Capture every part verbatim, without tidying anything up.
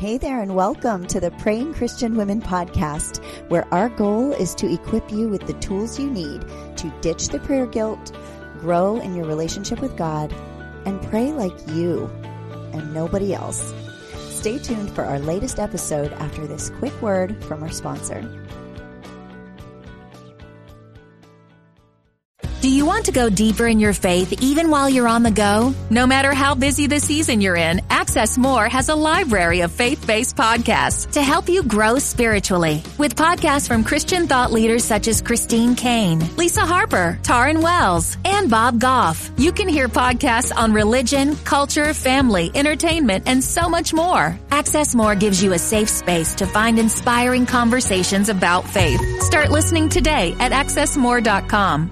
Hey there, and welcome to the Praying Christian Women podcast, where our goal is to equip you with the tools you need to ditch the prayer guilt, grow in your relationship with God, and pray like you and nobody else. Stay tuned for our latest episode after this quick word from our sponsor. Do you want to go deeper in your faith even while you're on the go? No matter how busy the season you're in, Access More has a library of faith-based podcasts to help you grow spiritually. With podcasts from Christian thought leaders such as Christine Kane, Lisa Harper, Taryn Wells, and Bob Goff. You can hear podcasts on religion, culture, family, entertainment, and so much more. Access More gives you a safe space to find inspiring conversations about faith. Start listening today at access more dot com.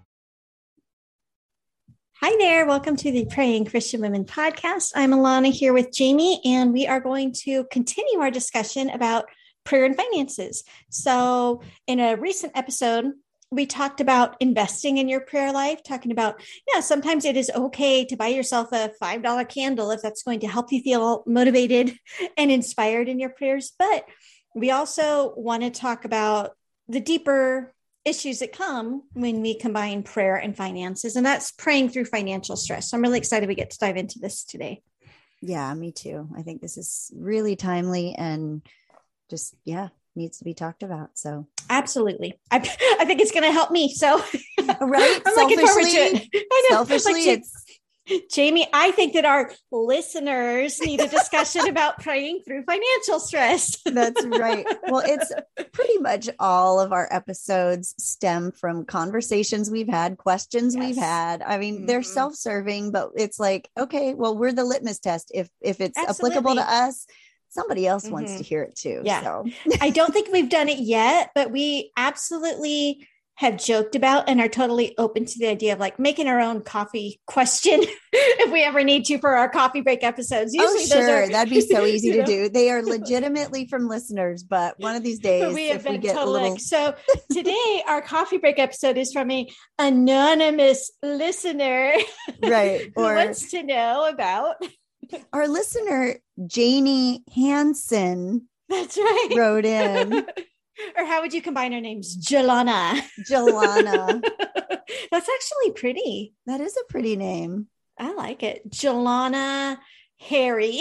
Hi there. Welcome to the Praying Christian Women podcast. I'm Alana here with Jamie, and we are going to continue our discussion about prayer and finances. So in a recent episode, we talked about investing in your prayer life, talking about, yeah, sometimes it is okay to buy yourself a five dollar candle if that's going to help you feel motivated and inspired in your prayers. But we also want to talk about the deeper issues that come when we combine prayer and finances, and that's praying through financial stress. So I'm really excited we get to dive into this today. Yeah, me too. I think this is really timely and just, yeah, needs to be talked about. So absolutely. I, I think it's going to help me. So right. I'm looking forward to it. I know. Selfishly, like, it's Jamie, I think that our listeners need a discussion about praying through financial stress. That's right. Well, it's pretty much all of our episodes stem from conversations we've had, questions yes. we've had. I mean, mm-hmm. they're self-serving, but it's like, okay, well, we're the litmus test. If if it's Absolutely. applicable to us, somebody else mm-hmm. wants to hear it too. Yeah. So. I don't think we've done it yet, but we absolutely have joked about and are totally open to the idea of like making our own coffee question if we ever need to for our coffee break episodes. Usually oh, sure. Those are, That'd be so easy to know. do. They are legitimately from listeners, but one of these days, we have if been we get total a little... like, so today our coffee break episode is from a anonymous listener right. who or wants to know about our listener, Janie Hansen. That's right. Wrote in. Or how would you combine our names? Jelana. Jelana. That's actually pretty. That is a pretty name. I like it. Jelana Harry.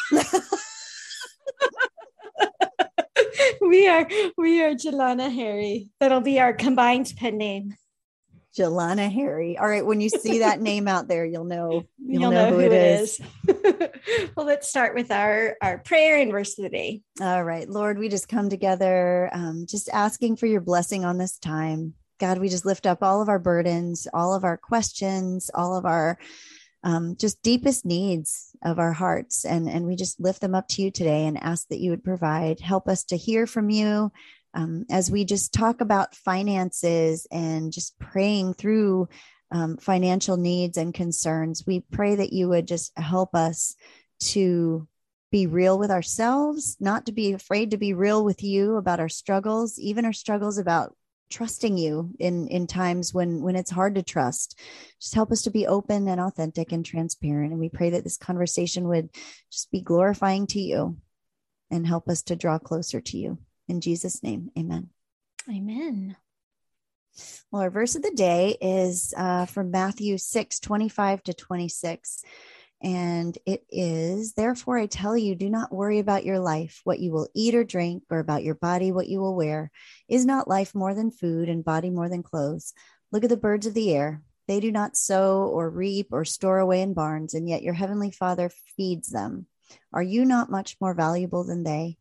we are we are Jelana Harry. That'll be our combined pen name. Jelana Harry. All right. When you see that name out there, you'll know, you'll, you'll know, know who, who it is. is. Well, let's start with our, our prayer and verse of the day. All right, Lord, we just come together, um, just asking for your blessing on this time. God, we just lift up all of our burdens, all of our questions, all of our um, just deepest needs of our hearts. And, and we just lift them up to you today and ask that you would provide, help us to hear from you. Um, as we just talk about finances and just praying through um, financial needs and concerns, we pray that you would just help us to be real with ourselves, not to be afraid to be real with you about our struggles, even our struggles about trusting you in, in times when, when it's hard to trust. Just help us to be open and authentic and transparent. And we pray that this conversation would just be glorifying to you and help us to draw closer to you. In Jesus' name, amen. Amen. Well, our verse of the day is uh, from Matthew six, twenty-five to twenty-six. And it is, therefore, I tell you, do not worry about your life, what you will eat or drink, or about your body, what you will wear. Is not life more than food and body more than clothes? Look at the birds of the air. They do not sow or reap or store away in barns, and yet your heavenly Father feeds them. Are you not much more valuable than they?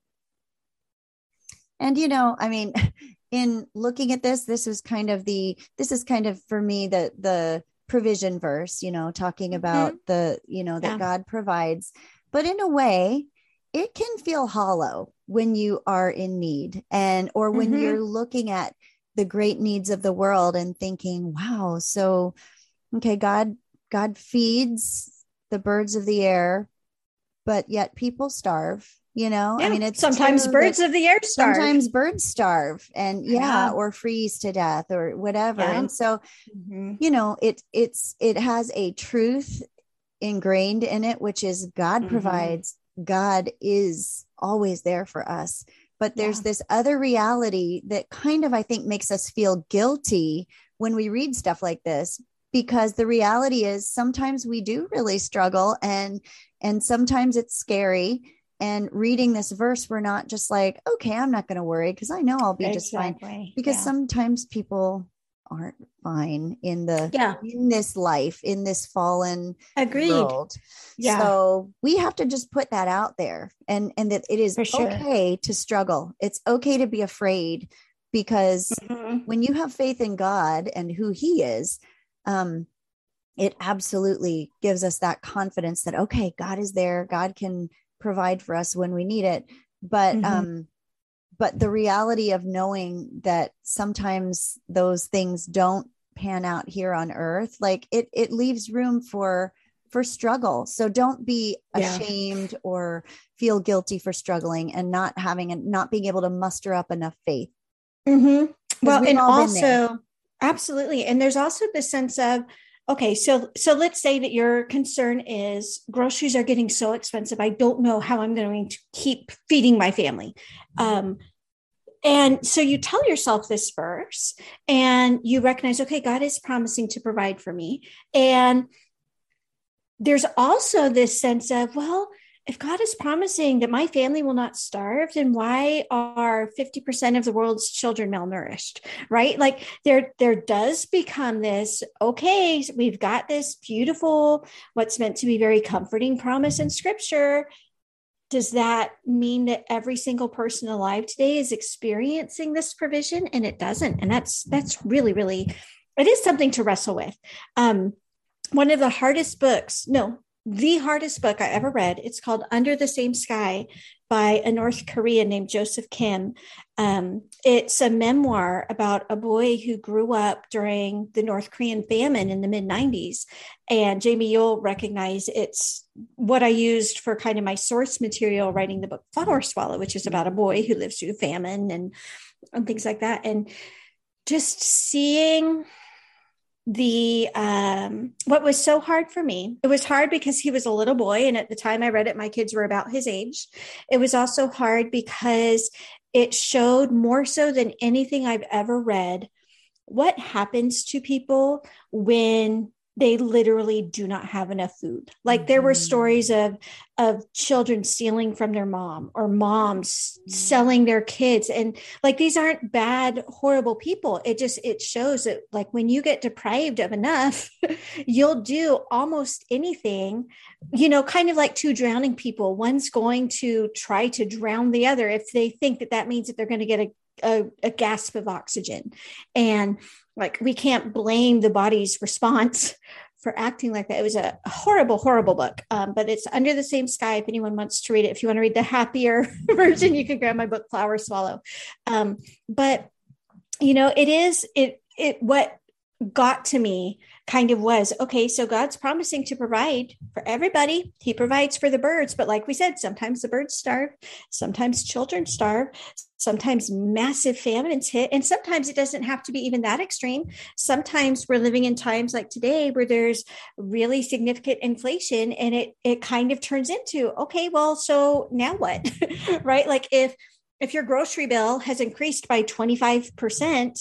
And, you know, I mean, in looking at this, this was kind of the, this is kind of for me, the, the provision verse, you know, talking about mm-hmm. the, you know, that yeah. God provides, but in a way it can feel hollow when you are in need and, or when mm-hmm. you're looking at the great needs of the world and thinking, wow, so, okay, God, God feeds the birds of the air, but yet people starve. You know, yeah. I mean, it's sometimes birds of the air starve. Sometimes birds starve and yeah, yeah. or freeze to death or whatever. Yeah. And so, mm-hmm. you know, it, it's, it has a truth ingrained in it, which is God mm-hmm. provides God is always there for us. But there's yeah. this other reality that kind of, I think, makes us feel guilty when we read stuff like this, because the reality is sometimes we do really struggle, and, and sometimes it's scary. And reading this verse, we're not just like, okay, I'm not going to worry because I know I'll be exactly. just fine. Because yeah. sometimes people aren't fine in the yeah. in this life, in this fallen Agreed. world. Yeah. So we have to just put that out there, and and that it is sure. okay to struggle. It's okay to be afraid, because mm-hmm. when you have faith in God and who He is, um, it absolutely gives us that confidence that, okay, God is there. God can provide for us when we need it. But mm-hmm. um But the reality of knowing that sometimes those things don't pan out here on earth, like it, it leaves room for, for struggle. So don't be ashamed yeah. or feel guilty for struggling and not having and not being able to muster up enough faith. Mm-hmm. Well, and also, absolutely. And there's also the sense of, okay, so, so let's say that your concern is groceries are getting so expensive. I don't know how I'm going to keep feeding my family. Um, and so you tell yourself this verse and you recognize, okay, God is promising to provide for me. And there's also this sense of, well, if God is promising that my family will not starve, then why are fifty percent of the world's children malnourished, right? Like there, there does become this, okay, we've got this beautiful, what's meant to be very comforting promise in scripture. Does that mean that every single person alive today is experiencing this provision? And it doesn't. And that's, that's really, really, it is something to wrestle with. Um, one of the hardest books, no, the hardest book I ever read. It's called Under the Same Sky by a North Korean named Joseph Kim. Um, it's a memoir about a boy who grew up during the North Korean famine in the mid nineties. And Jamie, you'll recognize it's what I used for kind of my source material writing the book Flower Swallow, which is about a boy who lives through famine and, and things like that. And just seeing the um what was so hard for me, it was hard because he was a little boy, and at the time I read it, my kids were about his age. It was also hard because it showed, more so than anything I've ever read, what happens to people when they literally do not have enough food. Like mm-hmm. there were stories of, of children stealing from their mom, or moms mm-hmm. selling their kids. And like, these aren't bad, horrible people. It just, it shows that like when you get deprived of enough, you'll do almost anything, you know, kind of like two drowning people. One's going to try to drown the other if they think that that means that they're going to get a, a, a gasp of oxygen. And like, we can't blame the body's response for acting like that. It was a horrible, horrible book. Um, but it's Under the Same Sky. If anyone wants to read it, if you want to read the happier version, you can grab my book, Flower Swallow. Um, but, you know, it is, it, it, what got to me kind of was, okay, so God's promising to provide for everybody. He provides for the birds. But like we said, sometimes the birds starve, sometimes children starve, sometimes massive famines hit. And sometimes it doesn't have to be even that extreme. Sometimes we're living in times like today where there's really significant inflation, and it, it kind of turns into, okay, well, so now what, right? Like if, if your grocery bill has increased by twenty-five percent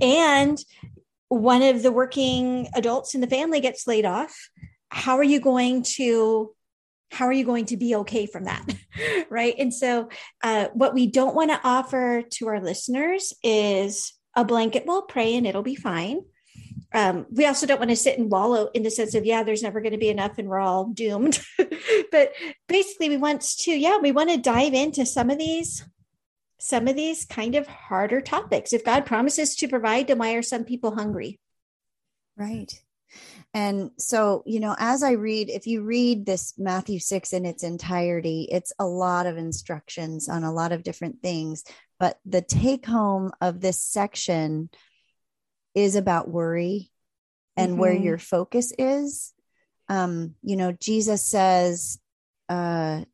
and one of the working adults in the family gets laid off, how are you going to, how are you going to be okay from that? Right. And so uh, what we don't want to offer to our listeners is a blanket, well, pray and it'll be fine. Um, we also don't want to sit and wallow in the sense of, yeah, there's never going to be enough and we're all doomed. But basically we want to, yeah, we want to dive into some of these some of these kind of harder topics. If God promises to provide, then why are some people hungry? Right. And so, you know, as I read, if you read this Matthew six in its entirety, it's a lot of instructions on a lot of different things. But the take home of this section is about worry and mm-hmm. where your focus is. Um, you know, Jesus says, uh,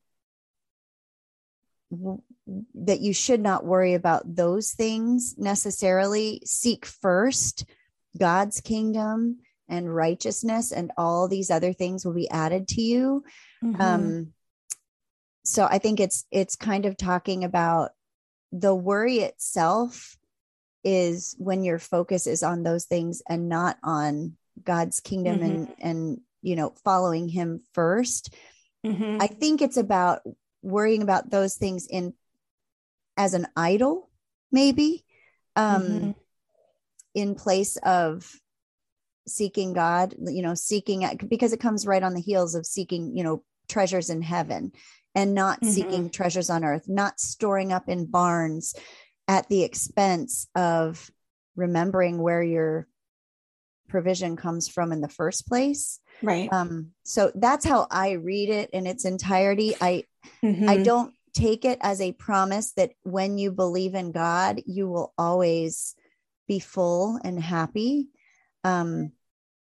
w- that you should not worry about those things necessarily. Seek first God's kingdom and righteousness, and all these other things will be added to you. Mm-hmm. Um, so I think it's, it's kind of talking about the worry itself is when your focus is on those things and not on God's kingdom mm-hmm. and, and, you know, following him first. Mm-hmm. I think it's about worrying about those things in as an idol, maybe, um, mm-hmm. in place of seeking God, you know, seeking because it comes right on the heels of seeking, you know, treasures in heaven and not mm-hmm. seeking treasures on earth, not storing up in barns at the expense of remembering where your provision comes from in the first place. Right. Um, so that's how I read it in its entirety. I, mm-hmm. I don't take it as a promise that when you believe in God, you will always be full and happy. Um,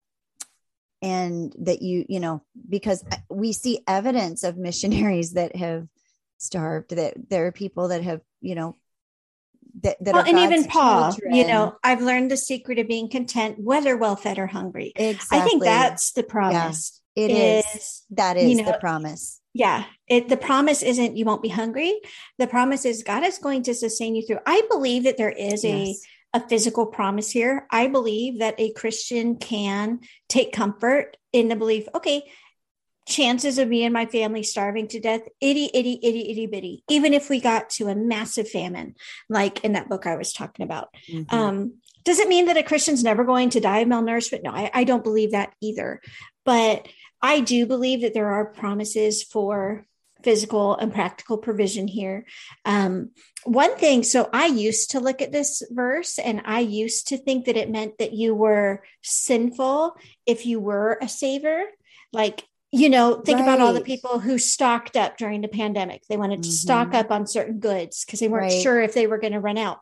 and that you, you know, because we see evidence of missionaries that have starved, that there are people that have, you know, that, that well, are and God's even Paul, children. You know, I've learned the secret of being content, whether well fed or hungry. Exactly. I think that's the promise. Yeah, it is, is. That is you know, the promise. Yeah. It, the promise isn't you won't be hungry. The promise is God is going to sustain you through. I believe that there is yes. a, a physical promise here. I believe that a Christian can take comfort in the belief, okay, chances of me and my family starving to death, itty, itty, itty, itty, bitty, even if we got to a massive famine, like in that book I was talking about. Mm-hmm. Um, does it mean that a Christian's never going to die of malnourishment? No, I, I don't believe that either. But I do believe that there are promises for physical and practical provision here. Um, one thing, so I used to look at this verse and I used to think that it meant that you were sinful if you were a saver. Like, you know, think right. about all the people who stocked up during the pandemic. They wanted to mm-hmm. stock up on certain goods because they weren't right. sure if they were going to run out.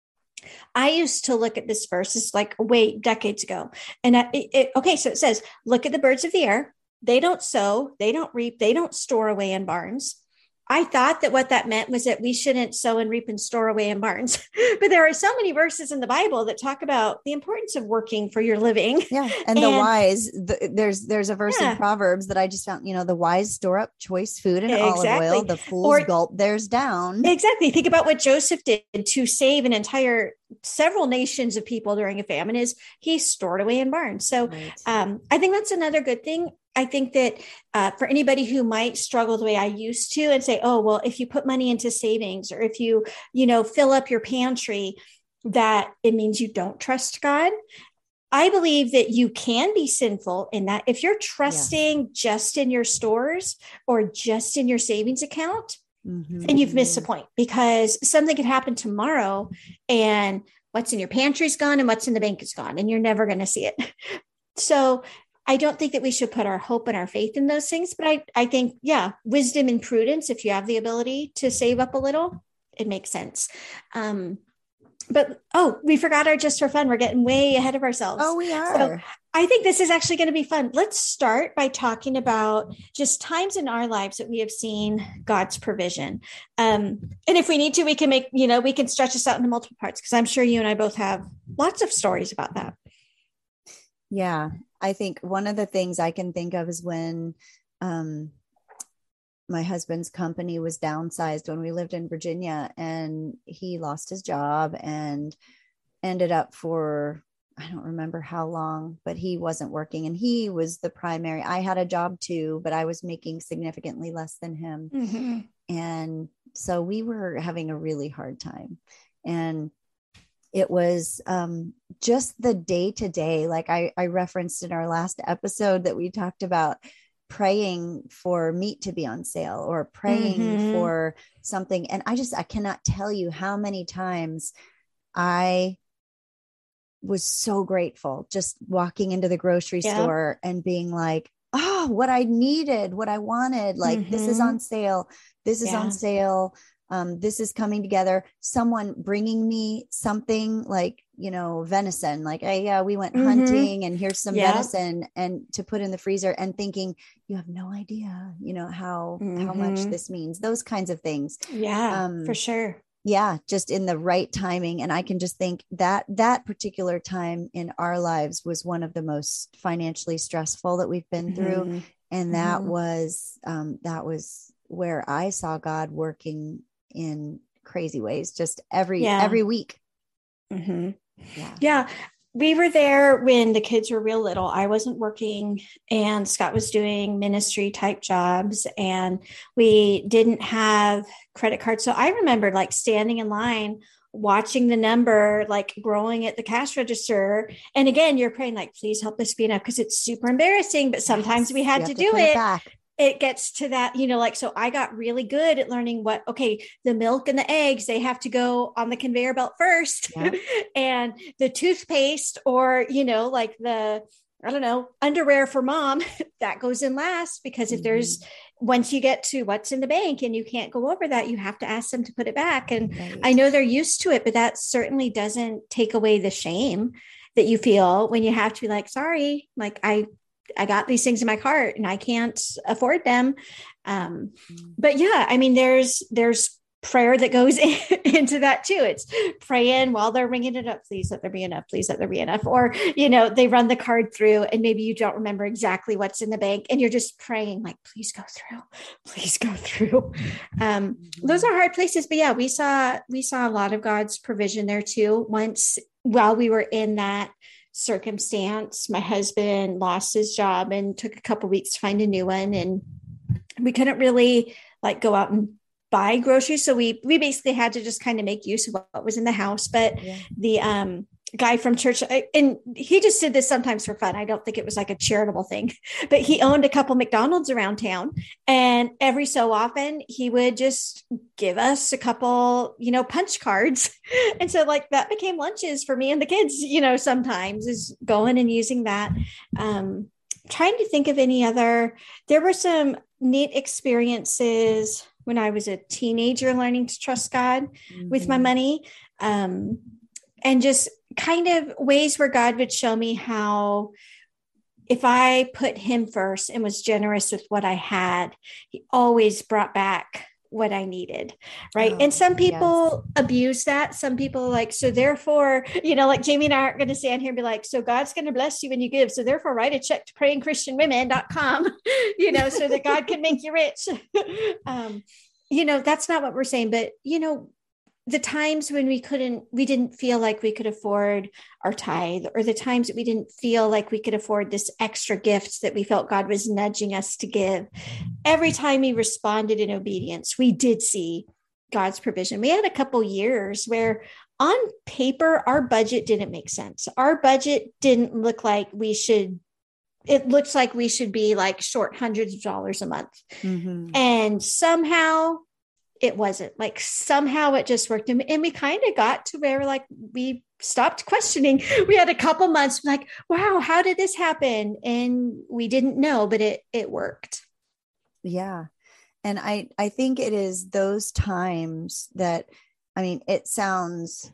I used to look at this verse, it's like way decades ago. And I, it, it, okay, so it says, look at the birds of the air. They don't sow, they don't reap, they don't store away in barns. I thought that what that meant was that we shouldn't sow and reap and store away in barns. But there are so many verses in the Bible that talk about the importance of working for your living. Yeah. And, and the wise, the, there's there's a verse yeah. in Proverbs that I just found, you know, the wise store up choice food and exactly. olive oil, the fools or, gulp theirs down. Exactly. Think about what Joseph did to save an entire several nations of people during a famine is he stored away in barns. So right. um, I think that's another good thing. I think that uh, for anybody who might struggle the way I used to and say, oh, well, if you put money into savings or if you, you know, fill up your pantry, that it means you don't trust God. I believe that you can be sinful in that if you're trusting yeah. just in your stores or just in your savings account, mm-hmm. and you've missed the point because something could happen tomorrow and what's in your pantry is gone and what's in the bank is gone and you're never going to see it. So I don't think that we should put our hope and our faith in those things, but I, I think, yeah, wisdom and prudence, if you have the ability to save up a little, it makes sense. Um, but, oh, we forgot our just for fun. We're getting way ahead of ourselves. Oh, we are. So I think this is actually going to be fun. Let's start by talking about just times in our lives that we have seen God's provision. Um, and if we need to, we can make, you know, we can stretch this out into multiple parts because I'm sure you and I both have lots of stories about that. Yeah. I think one of the things I can think of is when um, my husband's company was downsized when we lived in Virginia and he lost his job and ended up for, I don't remember how long, but he wasn't working and he was the primary. I had a job too, but I was making significantly less than him. Mm-hmm. And so we were having a really hard time. And it was um, just the day to day, like I, I referenced in our last episode that we talked about praying for meat to be on sale or praying mm-hmm. for something. And I just, I cannot tell you how many times I was so grateful just walking into the grocery yeah. store and being like, oh, what I needed, what I wanted, like mm-hmm. this is on sale. This is yeah. on sale. Um, this is coming together. Someone bringing me something like, you know, venison, like, hey, yeah, we went mm-hmm. hunting and here's some yeah. venison and to put in the freezer and thinking you have no idea, you know, how, mm-hmm. how much this means, those kinds of things. Yeah, um, for sure. Yeah. Just in the right timing. And I can just think that that particular time in our lives was one of the most financially stressful that we've been through. Mm-hmm. And that mm-hmm. was, um, that was, where I saw God working in crazy ways, just every, Yeah. every week. Mm-hmm. Yeah. Yeah. We were there when the kids were real little. I wasn't working and Scott was doing ministry type jobs, and we didn't have credit cards. So I remember like standing in line, watching the number like growing at the cash register. And again, you're praying like, please help this be enough, because it's super embarrassing, but sometimes Yes, we had you to have do put it. back. It gets to that, you know, like, so I got really good at learning what, okay, the milk and the eggs, they have to go on the conveyor belt first. Yep. And the toothpaste, or, you know, like the, I don't know, underwear for mom, that goes in last, because if Mhm. there's, once you get to what's in the bank and you can't go over that, you have to ask them to put it back. And Right. I know they're used to it, but that certainly doesn't take away the shame that you feel when you have to be like, sorry, like I, I got these things in my cart and I can't afford them. Um, but yeah, I mean, there's, there's prayer that goes in, into that too. It's praying while they're ringing it up. Please let there be enough. Please let there be enough. Or, you know, they run the card through and maybe you don't remember exactly what's in the bank and you're just praying like, please go through, please go through. Um, those are hard places, but yeah, we saw, we saw a lot of God's provision there too. Once while we were in that circumstance, my husband lost his job and took a couple weeks to find a new one, and we couldn't really like go out and buy groceries, so we we basically had to just kind of make use of what was in the house. But Yeah. the um guy from church, and he just did this sometimes for fun, I don't think it was like a charitable thing, but he owned a couple McDonald's around town, and every so often he would just give us a couple, you know, punch cards. And so like that became lunches for me and the kids, you know, sometimes is going and using that. Um, trying to think of any other, there were some neat experiences when I was a teenager learning to trust God mm-hmm. with my money. Um, and just kind of ways where God would show me how, if I put him first and was generous with what I had, he always brought back what I needed. Right. Oh, and some people yes. abuse that. Some people like, so therefore, you know, like Jamie and I aren't going to stand here and be like, so God's going to bless you when you give. So therefore write a check to praying christian women dot com, you know, so that God can make you rich. um, you know, that's not what we're saying, but you know, the times when we couldn't, we didn't feel like we could afford our tithe, or the times that we didn't feel like we could afford this extra gift that we felt God was nudging us to give. Every time we responded in obedience, we did see God's provision. We had a couple years where on paper, our budget didn't make sense. Our budget didn't look like we should, it looks like we should be like short hundreds of dollars a month. Mm-hmm. And somehow it wasn't, like somehow it just worked. And, and we kind of got to where like we stopped questioning. We had a couple months like, wow, how did this happen? And we didn't know, but it, it worked. Yeah. And I, I think it is those times that, I mean, it sounds,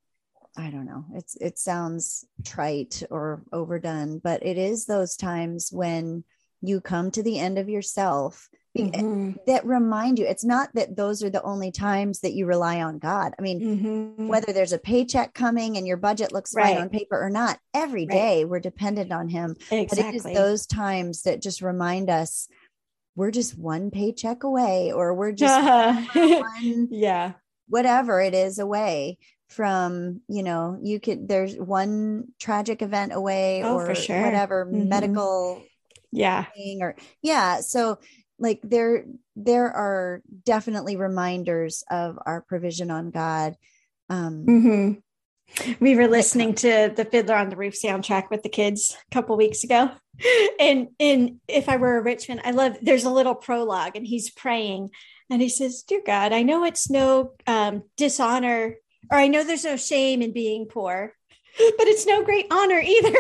I don't know, it's, it sounds trite or overdone, but it is those times when you come to the end of yourself mm-hmm. that remind you. It's not that those are the only times that you rely on God. I mean, mm-hmm. whether there's a paycheck coming and your budget looks right. fine on paper or not, every right. day we're dependent on him. Exactly. But it is those times that just remind us we're just one paycheck away, or we're just one, yeah, whatever it is away from, you know, you could, there's one tragic event away oh, or for sure. whatever mm-hmm. medical yeah thing or yeah. So like there, there are definitely reminders of our provision on God. Um, mm-hmm. We were listening to the Fiddler on the Roof soundtrack with the kids a couple weeks ago. And, and if I were a rich man, I love, there's a little prologue and he's praying and he says, dear God, I know it's no um, dishonor, or I know there's no shame in being poor, but it's no great honor either.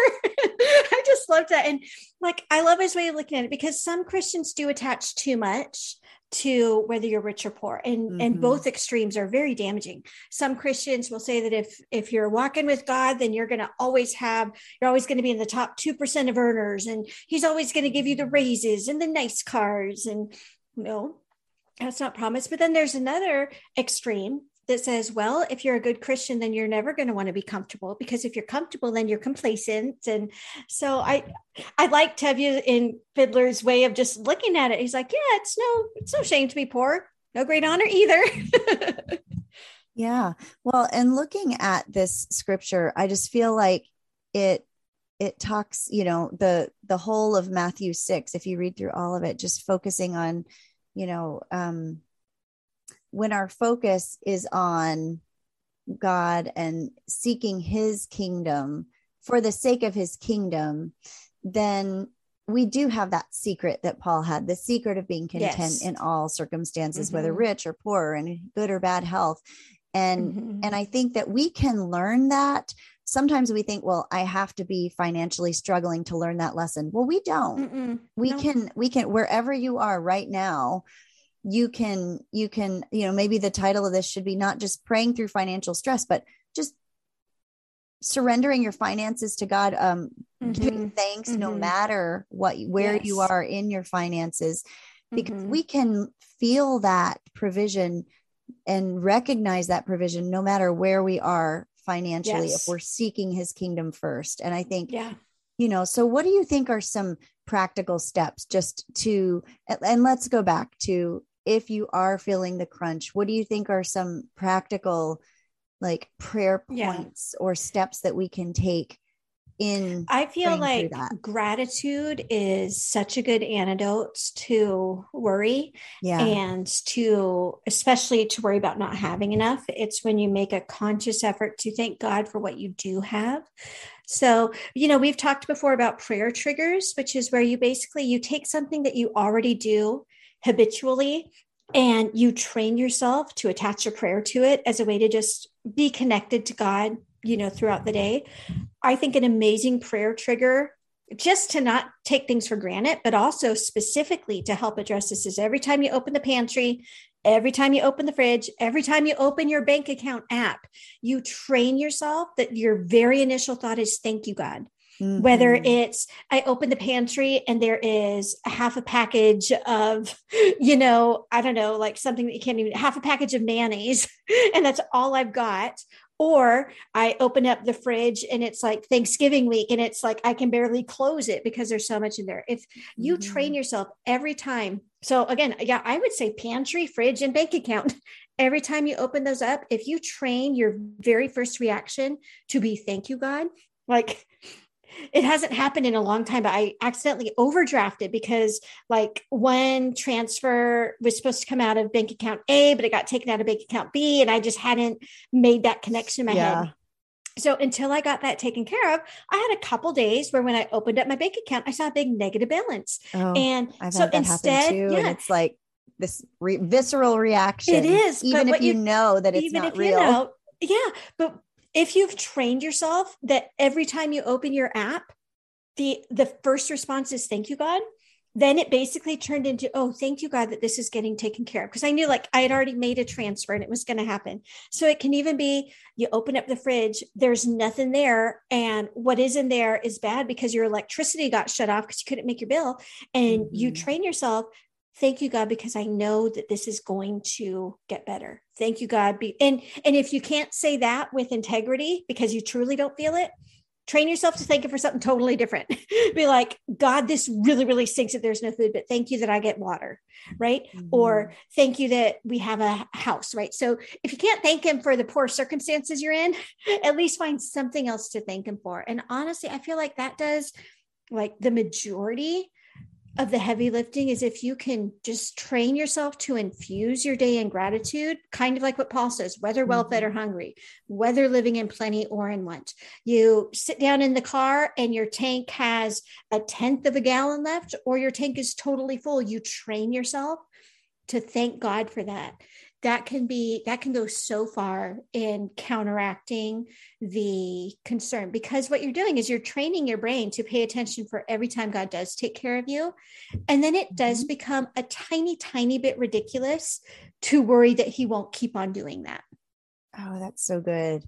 I just love that. And like, I love his way of looking at it, because some Christians do attach too much to whether you're rich or poor. And, mm-hmm. and both extremes are very damaging. Some Christians will say that if, if you're walking with God, then you're going to always have, you're always going to be in the top two percent of earners. And he's always going to give you the raises and the nice cars. And no, that's not promised. But then there's another extreme that says, well, if you're a good Christian, then you're never going to want to be comfortable, because if you're comfortable, then you're complacent. And so I, I like Tevye in Fiddler's way of just looking at it. He's like, yeah, it's no, it's no shame to be poor. No great honor either. Yeah. Well, and looking at this scripture, I just feel like it, it talks, you know, the, the whole of Matthew six, if you read through all of it, just focusing on, you know, um, when our focus is on God and seeking his kingdom for the sake of his kingdom, then we do have that secret that Paul had, the secret of being content yes. in all circumstances, mm-hmm. whether rich or poor, and good or bad health. And, mm-hmm. and I think that we can learn that. Sometimes we think, well, I have to be financially struggling to learn that lesson. Well, we don't, Mm-mm. we no. can, we can, wherever you are right now, you can, you can, you know, maybe the title of this should be not just praying through financial stress, but just surrendering your finances to God, um, mm-hmm. giving thanks mm-hmm. no matter what, where yes. you are in your finances, because mm-hmm. we can feel that provision and recognize that provision no matter where we are financially, yes. if we're seeking his kingdom first. And I think, yeah. you know, so what do you think are some practical steps just to, and let's go back to, if you are feeling the crunch, what do you think are some practical like prayer points yeah. or steps that we can take in? I feel like gratitude is such a good antidote to worry yeah. and to, especially to worry about not having enough. It's when you make a conscious effort to thank God for what you do have. So, you know, we've talked before about prayer triggers, which is where you basically, you take something that you already do habitually and you train yourself to attach a prayer to it as a way to just be connected to God, you know, throughout the day. I think an amazing prayer trigger, just to not take things for granted, but also specifically to help address this, is every time you open the pantry, every time you open the fridge, every time you open your bank account app, you train yourself that your very initial thought is, thank you, God. Mm-hmm. Whether it's, I open the pantry and there is a half a package of, you know, I don't know, like something that you can't even, half a package of mayonnaise, and that's all I've got. Or I open up the fridge and it's like Thanksgiving week and it's like, I can barely close it because there's so much in there. If you mm-hmm. train yourself every time. So again, yeah, I would say pantry, fridge, and bank account. Every time you open those up, if you train your very first reaction to be, thank you, God, like, it hasn't happened in a long time, but I accidentally overdrafted because like one transfer was supposed to come out of bank account A, but it got taken out of bank account B. And I just hadn't made that connection in my yeah. head. So until I got that taken care of, I had a couple days where when I opened up my bank account, I saw a big negative balance. Oh, and I've so had that instead, happen too, yeah, and it's like this re- visceral reaction. It is, even if you, you know that it's even not if real. You know, yeah, but if you've trained yourself that every time you open your app, the, the first response is thank you, God, then it basically turned into, oh, thank you, God, that this is getting taken care of. Because I knew like I had already made a transfer and it was going to happen. So it can even be, you open up the fridge, there's nothing there. And what is in there is bad because your electricity got shut off because you couldn't make your bill. And mm-hmm. you train yourself, thank you, God, because I know that this is going to get better. Thank you, God. Be, and, and if you can't say that with integrity because you truly don't feel it, train yourself to thank him for something totally different. Be like, God, this really, really stinks that there's no food, but thank you that I get water, right? Mm-hmm. Or thank you that we have a house, right? So if you can't thank him for the poor circumstances you're in, at least find something else to thank him for. And honestly, I feel like that does like the majority of the heavy lifting is if you can just train yourself to infuse your day in gratitude, kind of like what Paul says, whether well fed or hungry, whether living in plenty or in want. You sit down in the car and your tank has a tenth of a gallon left, or your tank is totally full. You train yourself to thank God for that. That can be, that can go so far in counteracting the concern, because what you're doing is you're training your brain to pay attention for every time God does take care of you. And then it does become a tiny, tiny bit ridiculous to worry that he won't keep on doing that. Oh, that's so good.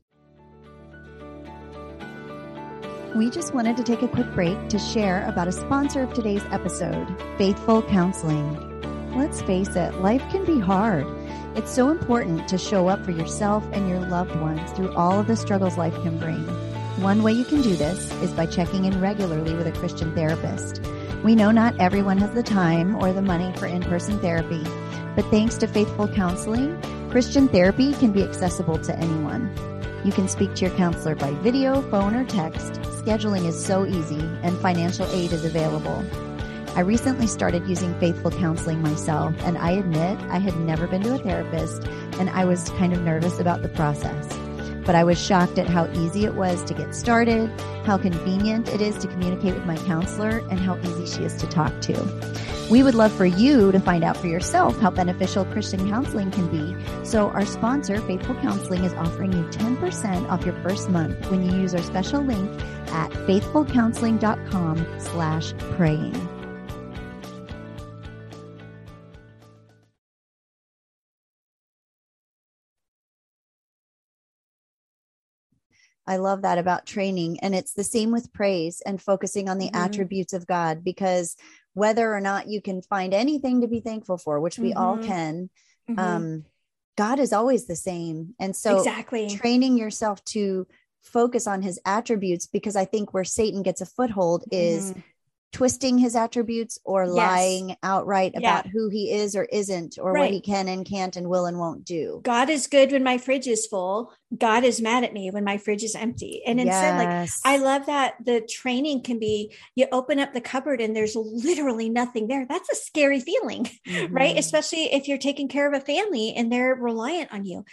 We just wanted to take a quick break to share about a sponsor of today's episode, Faithful Counseling. let's face it, life can be hard. It's so important to show up for yourself and your loved ones through all of the struggles life can bring. One way you can do this is by checking in regularly with a Christian therapist. We know not everyone has the time or the money for in-person therapy, but thanks to Faithful Counseling, Christian therapy can be accessible to anyone. You can speak to your counselor by video, phone, or text. Scheduling is so easy, and financial aid is available. I recently started using Faithful Counseling myself, and I admit I had never been to a therapist, and I was kind of nervous about the process. But I was shocked at how easy it was to get started, how convenient it is to communicate with my counselor, and how easy she is to talk to. We would love for you to find out for yourself how beneficial Christian counseling can be. So our sponsor, Faithful Counseling, is offering you ten percent off your first month when you use our special link at faithfulcounseling.com slash praying. I love that about training. And it's the same with praise and focusing on the mm-hmm. attributes of God, because whether or not you can find anything to be thankful for, which we mm-hmm. all can, mm-hmm. um, God is always the same. And so exactly. training yourself to focus on his attributes, because I think where Satan gets a foothold mm-hmm. is twisting his attributes or yes. lying outright yeah. about who he is or isn't, or right. what he can and can't and will and won't do. God is good when my fridge is full. God is mad at me when my fridge is empty. And instead, yes. like, I love that the training can be, you open up the cupboard and there's literally nothing there. That's a scary feeling, mm-hmm. right? Especially if you're taking care of a family and they're reliant on you.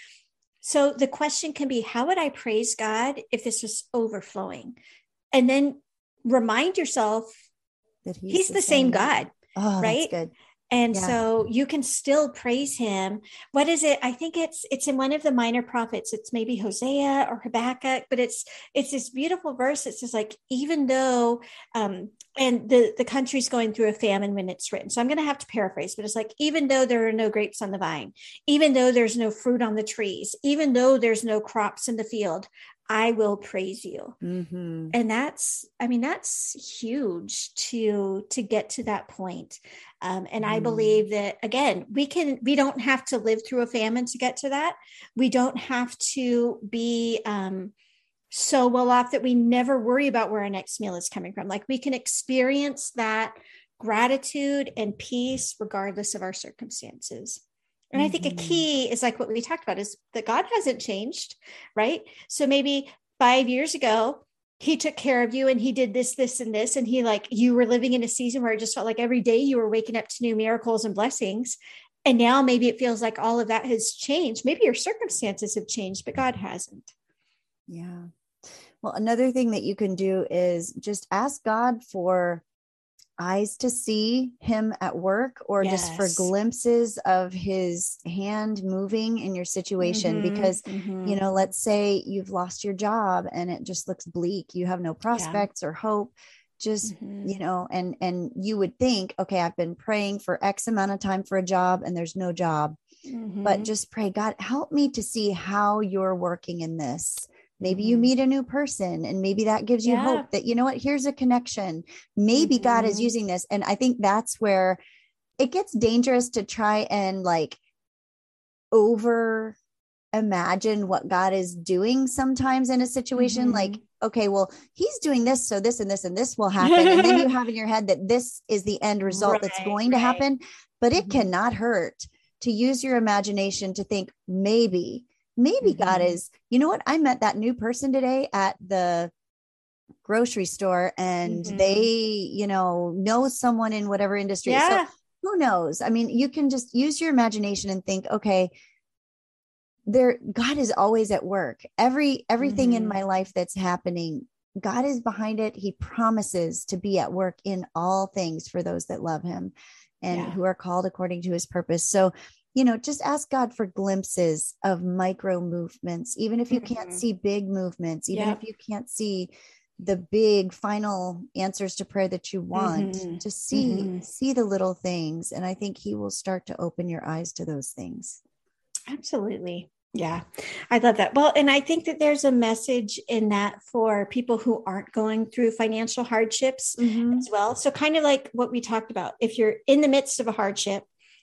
So the question can be, how would I praise God if this was overflowing? And then remind yourself that he's, he's the, the same, same God, oh, right? That's good. And yeah. so you can still praise him. What is it? I think it's, it's in one of the minor prophets. It's maybe Hosea or Habakkuk, but it's, it's this beautiful verse. It's just like, even though, um, and the, the country's going through a famine when it's written. So I'm going to have to paraphrase, but it's like, even though there are no grapes on the vine, even though there's no fruit on the trees, even though there's no crops in the field, I will praise you. Mm-hmm. And that's, I mean, that's huge to, to get to that point. Um, and mm-hmm. I believe that, again, we can, we don't have to live through a famine to get to that. We don't have to be um, so well off that we never worry about where our next meal is coming from. Like, we can experience that gratitude and peace regardless of our circumstances. And I think a key is like what we talked about, is that God hasn't changed, right? So maybe five years ago, he took care of you and he did this, this, and this. And he, like, you were living in a season where it just felt like every day you were waking up to new miracles and blessings. And now maybe it feels like all of that has changed. Maybe your circumstances have changed, but God hasn't. Yeah. Well, another thing that you can do is just ask God for eyes to see him at work, or yes. just for glimpses of his hand moving in your situation. Mm-hmm, because, mm-hmm. you know, let's say you've lost your job and it just looks bleak. You have no prospects yeah. or hope, just, mm-hmm. you know, and, and you would think, okay, I've been praying for X amount of time for a job and there's no job, mm-hmm. but just pray, God, help me to see how you're working in this. Maybe you meet a new person and maybe that gives you yeah. hope that, you know what, here's a connection. Maybe mm-hmm. God is using this. And I think that's where it gets dangerous to try and like over imagine what God is doing sometimes in a situation. Mm-hmm. Like, okay, well, he's doing this, so this and this and this will happen. And then you have in your head that this is the end result right, that's going right. to happen. But it mm-hmm. cannot hurt to use your imagination to think maybe Maybe mm-hmm. God is, you know what? I met that new person today at the grocery store and mm-hmm. they, you know, know someone in whatever industry. Yeah. So who knows? I mean, you can just use your imagination and think, okay, there, God is always at work. Every, everything mm-hmm. in my life that's happening, God is behind it. He promises to be at work in all things for those that love him and yeah. who are called according to his purpose. So, you know, just ask God for glimpses of micro movements, even if you mm-hmm. can't see big movements, even yep. if you can't see the big final answers to prayer that you want, mm-hmm. to see, mm-hmm. see the little things. And I think he will start to open your eyes to those things. Absolutely. Yeah, I love that. Well, and I think that there's a message in that for people who aren't going through financial hardships mm-hmm. as well. So kind of like what we talked about, if you're in the midst of a hardship,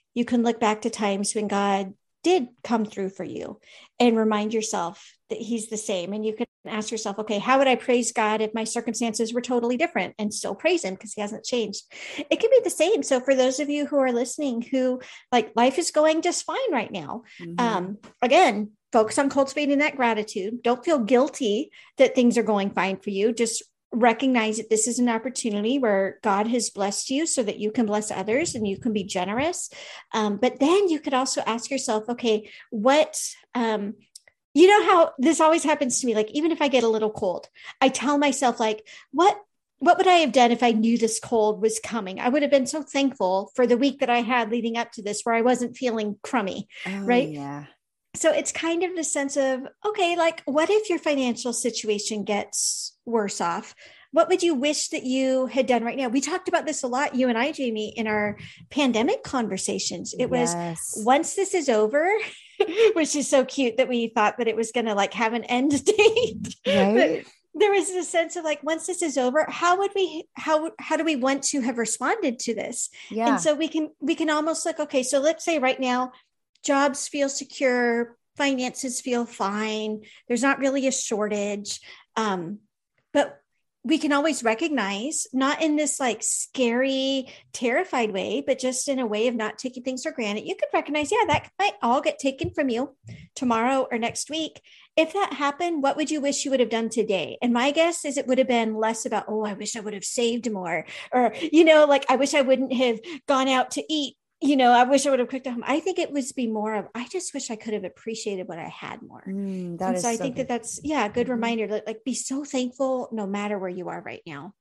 you can look back to times when God did come through for you and remind yourself that he's the same. And you can ask yourself, okay, how would I praise God if my circumstances were totally different, and still praise him because he hasn't changed? It can be the same. So for those of you who are listening, who like life is going just fine right now, mm-hmm. um, again, focus on cultivating that gratitude. Don't feel guilty that things are going fine for you. Just recognize that this is an opportunity where God has blessed you so that you can bless others and you can be generous. Um, but then you could also ask yourself, okay, what, um, you know how this always happens to me, like, even if I get a little cold, I tell myself, like, what, what would I have done if I knew this cold was coming? I would have been so thankful for the week that I had leading up to this, where I wasn't feeling crummy. Oh, right. Yeah. So it's kind of the sense of, okay, like, what if your financial situation gets worse off? What would you wish that you had done right now? We talked about this a lot, you and I, Jamie, in our pandemic conversations. It was, yes. once this is over, which is so cute that we thought that it was going to like have an end date. Right. But there was a sense of like, once this is over, how would we, how, how do we want to have responded to this? Yeah. And so we can, we can almost like, okay, so let's say right now, jobs feel secure, finances feel fine. There's not really a shortage. Um, but we can always recognize, not in this like scary, terrified way, but just in a way of not taking things for granted. You could recognize, yeah, that might all get taken from you tomorrow or next week. If that happened, what would you wish you would have done today? And my guess is it would have been less about, oh, I wish I would have saved more, or, you know, like, I wish I wouldn't have gone out to eat. You know, I wish I would have cooked at home. I think it would be more of, I just wish I could have appreciated what I had more. Mm, that and is so I so think good. that that's, yeah, a good Mm-hmm. reminder to like, be so thankful no matter where you are right now.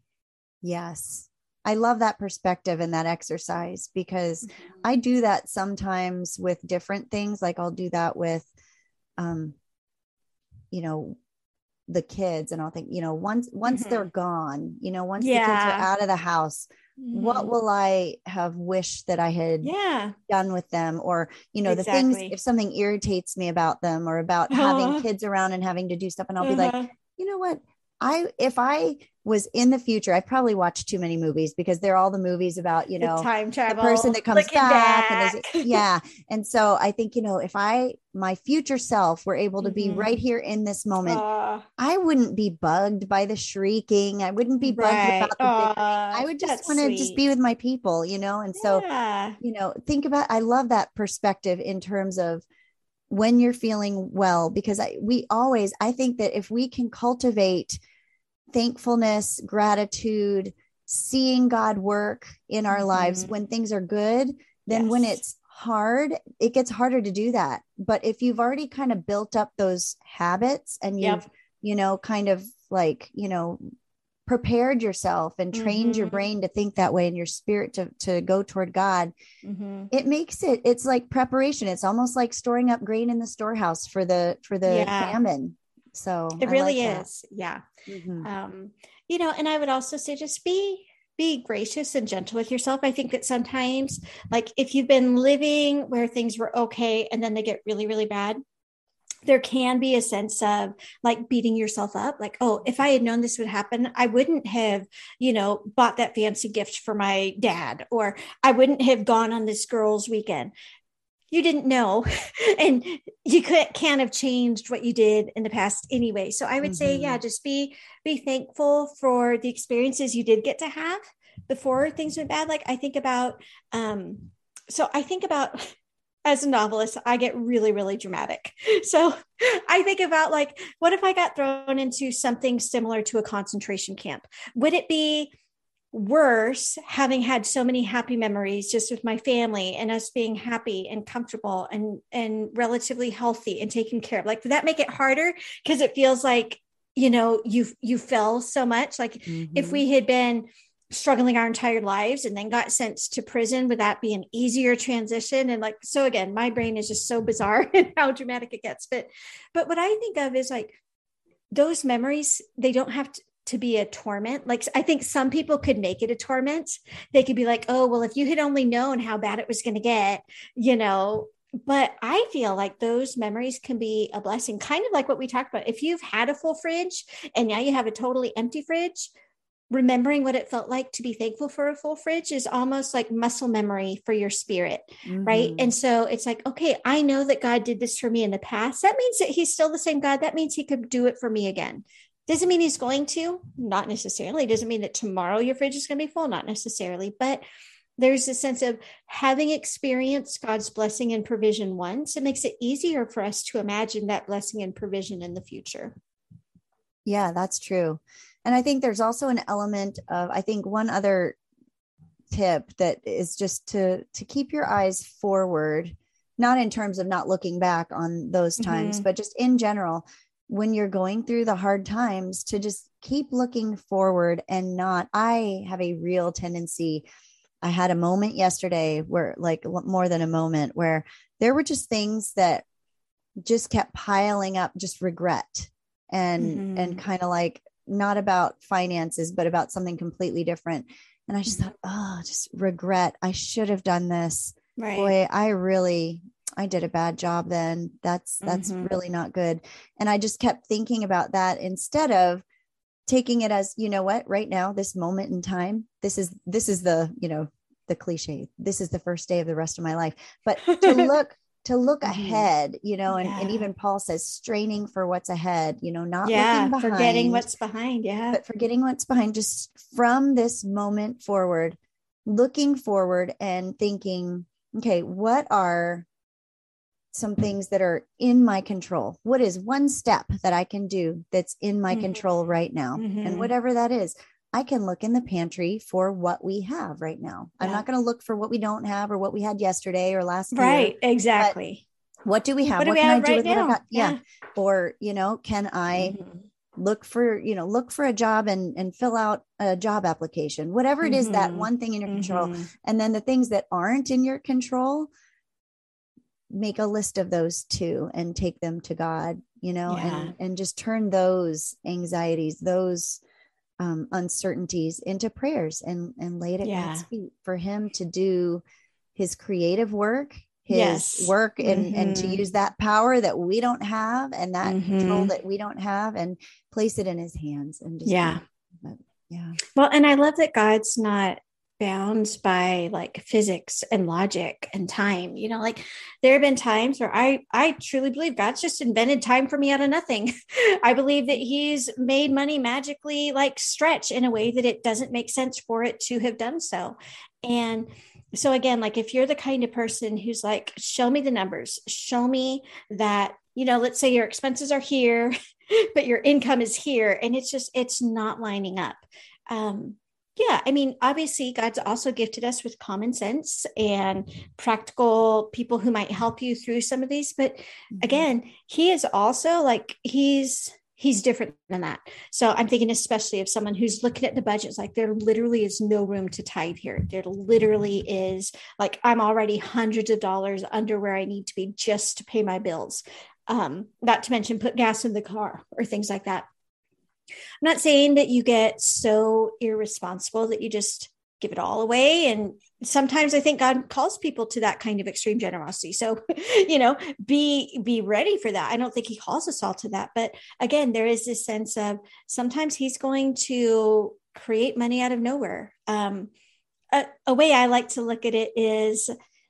Yes. I love that perspective and that exercise, because mm-hmm. I do that sometimes with different things. Like I'll do that with, um, you know, the kids, and I'll think, you know, once, once mm-hmm. they're gone, you know, once yeah. the kids are out of the house, mm-hmm. what will I have wished that I had yeah. done with them? Or, you know, exactly. the things, if something irritates me about them, or about uh-huh. having kids around and having to do stuff, and I'll uh-huh. be like, you know what? I, if I was in the future, I probably watched too many movies, because they're all the movies about, you know, the time travel, the person that comes back, back. and there's, yeah. And so I think, you know, if I, my future self were able to mm-hmm. be right here in this moment, uh, I wouldn't be bugged by the shrieking. I wouldn't be bugged right. about the uh, bickering. I would just want to just be with my people, you know? And so, yeah. you know, think about, I love that perspective in terms of when you're feeling well, because I, we always, I think that if we can cultivate thankfulness, gratitude, seeing God work in our mm-hmm. lives when things are good, then yes. when it's hard, it gets harder to do that. But if you've already kind of built up those habits, and you've, yep. you know, kind of like, you know, prepared yourself and trained mm-hmm. your brain to think that way, and your spirit to, to go toward God, mm-hmm. it makes it, it's like preparation. It's almost like storing up grain in the storehouse for the, for the yeah. famine. So it I really like is. Yeah. Mm-hmm. Um, you know, and I would also say, just be, be gracious and gentle with yourself. I think that sometimes, like, if you've been living where things were okay and then they get really, really bad, there can be a sense of like beating yourself up. Like, oh, if I had known this would happen, I wouldn't have, you know, bought that fancy gift for my dad, or I wouldn't have gone on this girls' weekend. You didn't know, and you could, can't have changed what you did in the past anyway. So I would mm-hmm. say, yeah, just be, be thankful for the experiences you did get to have before things went bad. Like I think about, um, so I think about, as a novelist, I get really, really dramatic. So I think about like, what if I got thrown into something similar to a concentration camp? Would it be worse having had so many happy memories just with my family and us being happy and comfortable and, and relatively healthy and taken care of? Like, did that make it harder? Because it feels like, you know, you, you fell so much. Like mm-hmm. if we had been struggling our entire lives and then got sent to prison, would that be an easier transition? And like, so again, my brain is just so bizarre in how dramatic it gets. But, but what I think of is like those memories, they don't have to, to be a torment. Like, I think some people could make it a torment. They could be like, oh, well, if you had only known how bad it was going to get, you know, but I feel like those memories can be a blessing, kind of like what we talked about. If you've had a full fridge and now you have a totally empty fridge, remembering what it felt like to be thankful for a full fridge is almost like muscle memory for your spirit. Mm-hmm. Right. And so it's like, okay, I know that God did this for me in the past. That means that he's still the same God. That means he could do it for me again. Doesn't mean he's going to, not necessarily. Doesn't mean that tomorrow your fridge is going to be full, not necessarily, but there's a sense of having experienced God's blessing and provision once. It makes it easier for us to imagine that blessing and provision in the future. Yeah, that's true. And I think there's also an element of, I think one other tip that is just to, to keep your eyes forward, not in terms of not looking back on those times, mm-hmm. but just in general, when you're going through the hard times, to just keep looking forward and not, I have a real tendency. I had a moment yesterday where, like, more than a moment, where there were just things that just kept piling up, just regret and, mm-hmm. and kind of like, not about finances, but about something completely different. And I just thought, oh, just regret. I should have done this. Right. Boy, I really, I did a bad job then. That's, that's mm-hmm. really not good. And I just kept thinking about that instead of taking it as, you know what, right now, this moment in time, this is, this is the, you know, the cliche, this is the first day of the rest of my life. But to look, to look mm-hmm. ahead, you know, and, yeah. and even Paul says, straining for what's ahead, you know, not yeah, looking behind, forgetting what's behind. Yeah. But forgetting what's behind, just from this moment forward, looking forward and thinking, okay, what are some things that are in my control? What is one step that I can do that's in my mm-hmm. control right now? Mm-hmm. And whatever that is, I can look in the pantry for what we have right now. Yeah. I'm not going to look for what we don't have or what we had yesterday or last year. Right. Exactly. What do we have? What, what do we can have I do right with now? what I got? Yeah. yeah. Or, you know, can I mm-hmm. look for, you know, look for a job and, and fill out a job application, whatever it mm-hmm. is, that one thing in your control. Mm-hmm. And then the things that aren't in your control, make a list of those too, and take them to God, you know, yeah. and, and just turn those anxieties, those um, uncertainties into prayers and, and lay it at yeah. God's feet for him to do his creative work, his yes. work and, mm-hmm. and to use that power that we don't have and that mm-hmm. control that we don't have and place it in his hands. And just yeah. But, yeah. Well, and I love that God's not bound by like physics and logic and time. You know, like there have been times where I, I truly believe God's just invented time for me out of nothing. I believe that he's made money magically like stretch in a way that it doesn't make sense for it to have done so. And so again, like if you're the kind of person who's like, show me the numbers, show me that, you know, let's say your expenses are here, but your income is here. And it's just, it's not lining up. Um, Yeah. I mean, obviously God's also gifted us with common sense and practical people who might help you through some of these. But again, he is also like, he's, he's different than that. So I'm thinking especially of someone who's looking at the budgets, like there literally is no room to tithe here. There literally is like, I'm already hundreds of dollars under where I need to be just to pay my bills. Um, not to mention put gas in the car or things like that. I'm not saying that you get so irresponsible that you just give it all away. And sometimes I think God calls people to that kind of extreme generosity. So, you know, be, be ready for that. I don't think he calls us all to that. But again, there is this sense of sometimes he's going to create money out of nowhere. Um, a, a way I like to look at it is,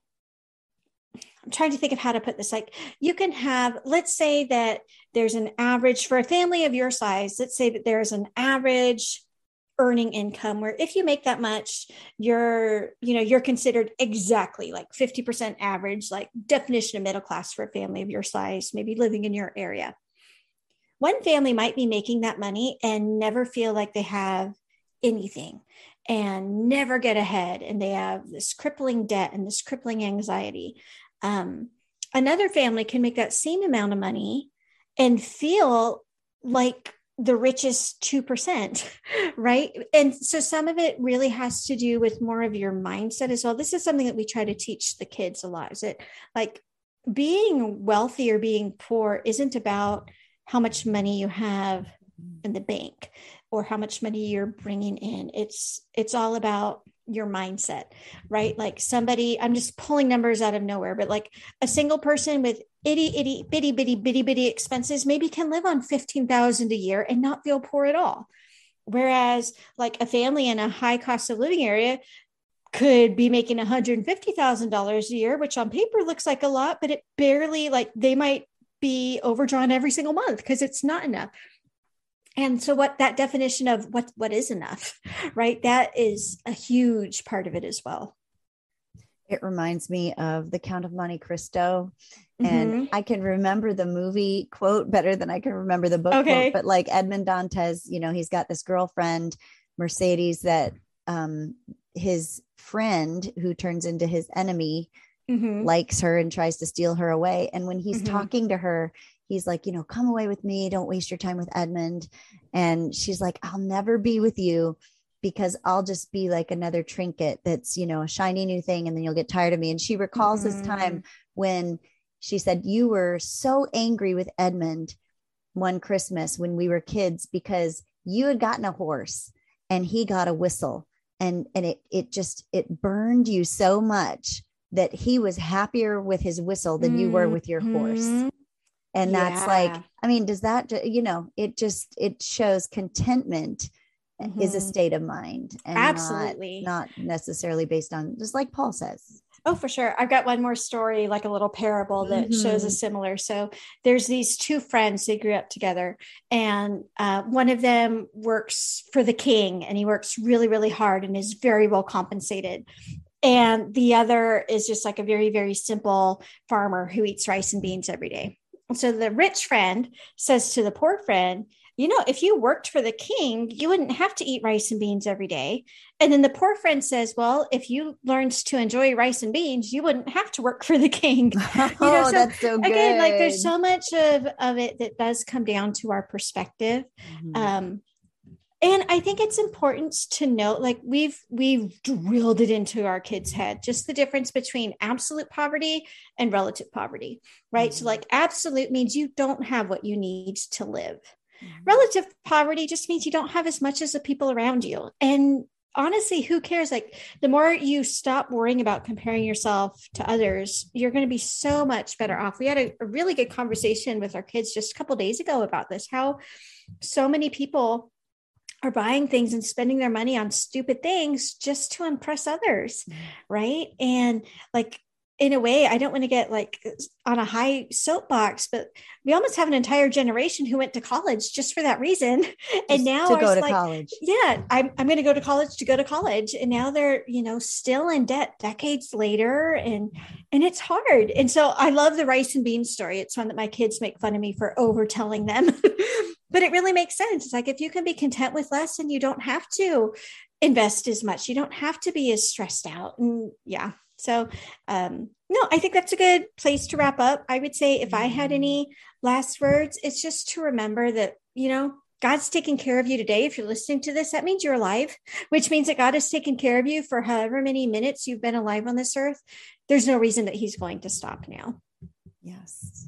I'm trying to think of how to put this. Like you can have, let's say that there's an average for a family of your size. Let's say that there's an average earning income where if you make that much, you're, you know, you're considered exactly like fifty percent average, like definition of middle class for a family of your size, maybe living in your area. One family might be making that money and never feel like they have anything and never get ahead. And they have this crippling debt and this crippling anxiety. Um, another family can make that same amount of money and feel like the richest two percent, right? And so some of it really has to do with more of your mindset as well. This is something that we try to teach the kids a lot, is that like being wealthy or being poor isn't about how much money you have in the bank or how much money you're bringing in. It's, it's all about your mindset, right? Like somebody, I'm just pulling numbers out of nowhere, but like a single person with itty, itty, bitty, bitty, bitty, bitty expenses maybe can live on fifteen thousand a year and not feel poor at all. Whereas like a family in a high cost of living area could be making one hundred fifty thousand dollars a year, which on paper looks like a lot, but it barely, like they might be overdrawn every single month because it's not enough. And so what that definition of what, what is enough, right? That is a huge part of it as well. It reminds me of The Count of Monte Cristo. And mm-hmm. I can remember the movie quote better than I can remember the book okay. quote. But like Edmond Dantes, you know, he's got this girlfriend, Mercedes, that um, his friend who turns into his enemy mm-hmm. likes her and tries to steal her away. And when he's mm-hmm. talking to her, he's like, you know, come away with me. Don't waste your time with Edmund. And she's like, I'll never be with you because I'll just be like another trinket that's, you know, a shiny new thing. And then you'll get tired of me. And she recalls mm-hmm. this time when she said, you were so angry with Edmund one Christmas when we were kids because you had gotten a horse and he got a whistle. And, and it, it just, it burned you so much that he was happier with his whistle than mm-hmm. you were with your horse. And that's yeah. like, I mean, does that, you know, it just, it shows contentment mm-hmm. is a state of mind and absolutely not, not necessarily based on, just like Paul says. Oh, for sure. I've got one more story, like a little parable that mm-hmm. shows a similar. So there's these two friends, they grew up together, and uh, one of them works for the king and he works really, really hard and is very well compensated. And the other is just like a very, very simple farmer who eats rice and beans every day. So the rich friend says to the poor friend, you know, if you worked for the king, you wouldn't have to eat rice and beans every day. And then the poor friend says, well, if you learned to enjoy rice and beans, you wouldn't have to work for the king. You know, oh, so, that's so good. Again, like there's so much of, of it that does come down to our perspective. Mm-hmm. Um, and I think it's important to note, like we've, we've drilled it into our kids' head, just the difference between absolute poverty and relative poverty, right? Mm-hmm. So like absolute means you don't have what you need to live. Mm-hmm. Relative poverty just means you don't have as much as the people around you. And honestly, who cares? Like the more you stop worrying about comparing yourself to others, you're going to be so much better off. We had a, a really good conversation with our kids just a couple of days ago about this, how so many people are buying things and spending their money on stupid things just to impress others. Mm-hmm. Right. And like, in a way, I don't want to get like on a high soapbox, but we almost have an entire generation who went to college just for that reason. Just and now to go to like, college. Yeah, I'm, I'm going to go to college to go to college. And now they're, you know, still in debt decades later. And, and it's hard. And so I love the rice and beans story. It's one that my kids make fun of me for over telling them, but it really makes sense. It's like, if you can be content with less, and you don't have to invest as much, you don't have to be as stressed out. And yeah. So, um, no, I think that's a good place to wrap up. I would say if I had any last words, it's just to remember that, you know, God's taking care of you today. If you're listening to this, that means you're alive, which means that God has taken care of you for however many minutes you've been alive on this earth. There's no reason that he's going to stop now. Yes.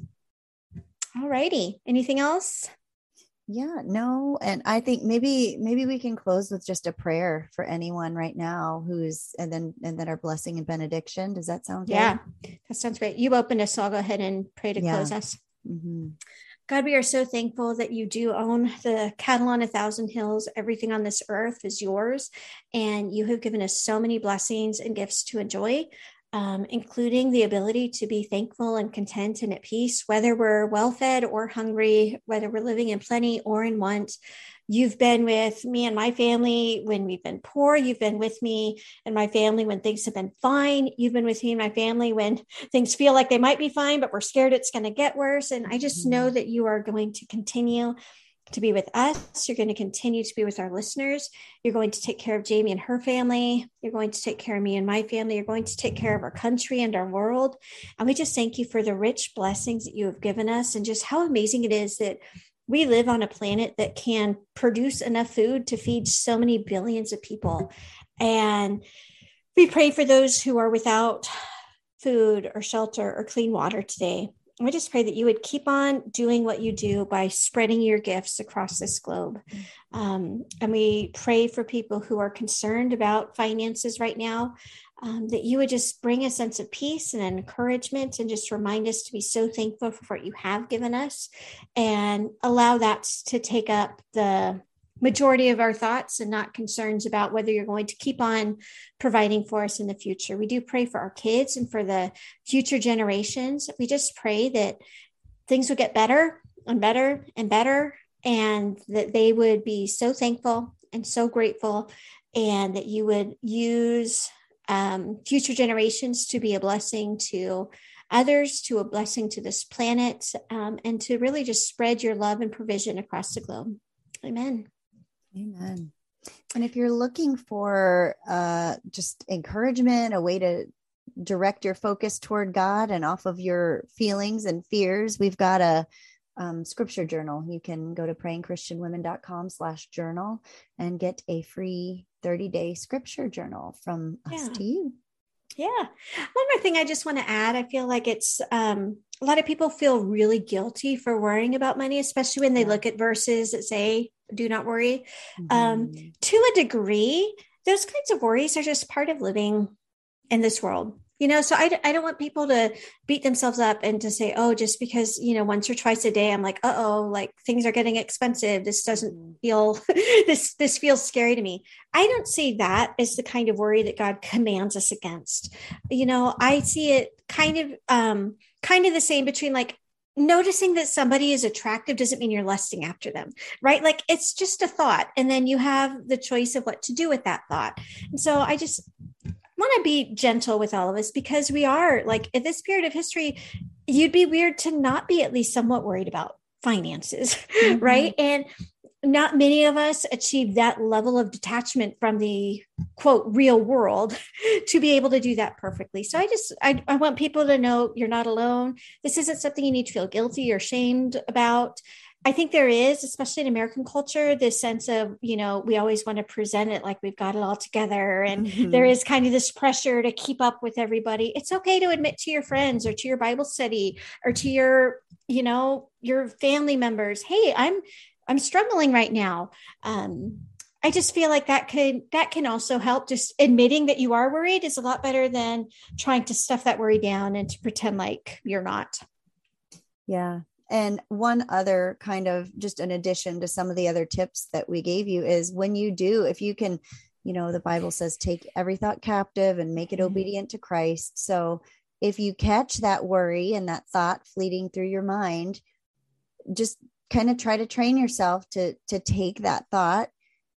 All righty. Anything else? Yeah, no. And I think maybe, maybe we can close with just a prayer for anyone right now who's, and then, and then our blessing and benediction. Does that sound good? Yeah, that sounds great. You opened us, so I'll go ahead and pray to yeah. close us. Mm-hmm. God, we are so thankful that you do own the cattle on a thousand hills. Everything on this earth is yours. And you have given us so many blessings and gifts to enjoy. Um, including the ability to be thankful and content and at peace, whether we're well-fed or hungry, whether we're living in plenty or in want. You've been with me and my family when we've been poor. You've been with me and my family when things have been fine. You've been with me and my family when things feel like they might be fine, but we're scared it's going to get worse. And I just know that you are going to continue to be with us. You're going to continue to be with our listeners. You're going to take care of Jamie and her family. You're going to take care of me and my family. You're going to take care of our country and our world. And we just thank you for the rich blessings that you have given us, and just how amazing it is that we live on a planet that can produce enough food to feed so many billions of people. And we pray for those who are without food or shelter or clean water today. I just pray that you would keep on doing what you do by spreading your gifts across this globe. Um, and we pray for people who are concerned about finances right now, um, that you would just bring a sense of peace and encouragement, and just remind us to be so thankful for what you have given us, and allow that to take up the majority of our thoughts and not concerns about whether you're going to keep on providing for us in the future. We do pray for our kids and for the future generations. We just pray that things will get better and better and better, and that they would be so thankful and so grateful, and that you would use um, future generations to be a blessing to others, to a blessing to this planet, um, and to really just spread your love and provision across the globe. Amen. Amen. And if you're looking for uh, just encouragement, a way to direct your focus toward God and off of your feelings and fears, we've got a um, scripture journal. You can go to praying christian women dot com slash journal and get a free thirty day scripture journal from us Yeah. to you. Yeah. One more thing I just want to add. I feel like it's um, a lot of people feel really guilty for worrying about money, especially when they Yeah. look at verses that say, do not worry. Mhm. Um, to a degree, those kinds of worries are just part of living in this world. You know, so I, I don't want people to beat themselves up and to say, oh, just because, you know, once or twice a day, I'm like, uh-oh, like things are getting expensive. This doesn't feel, this, this feels scary to me. I don't see that as the kind of worry that God commands us against. You know, I see it kind of, um, kind of the same between like noticing that somebody is attractive doesn't mean you're lusting after them, right? Like it's just a thought. And then you have the choice of what to do with that thought. And so I just want to be gentle with all of us, because we are like at this period of history, you'd be weird to not be at least somewhat worried about finances, mm-hmm. right? And not many of us achieve that level of detachment from the quote real world to be able to do that perfectly. So I just, I, I want people to know you're not alone. This isn't something you need to feel guilty or shamed about. I think there is, especially in American culture, this sense of, you know, we always want to present it like we've got it all together. And mm-hmm. there is kind of this pressure to keep up with everybody. It's okay to admit to your friends or to your Bible study or to your, you know, your family members, hey, I'm, I'm struggling right now. Um, I just feel like that could, that can also help. Just admitting that you are worried is a lot better than trying to stuff that worry down and to pretend like you're not. Yeah. And one other kind of just an addition to some of the other tips that we gave you is when you do, if you can, you know, the Bible says, take every thought captive and make it mm-hmm. obedient to Christ. So if you catch that worry and that thought fleeting through your mind, just kind of try to train yourself to, to take that thought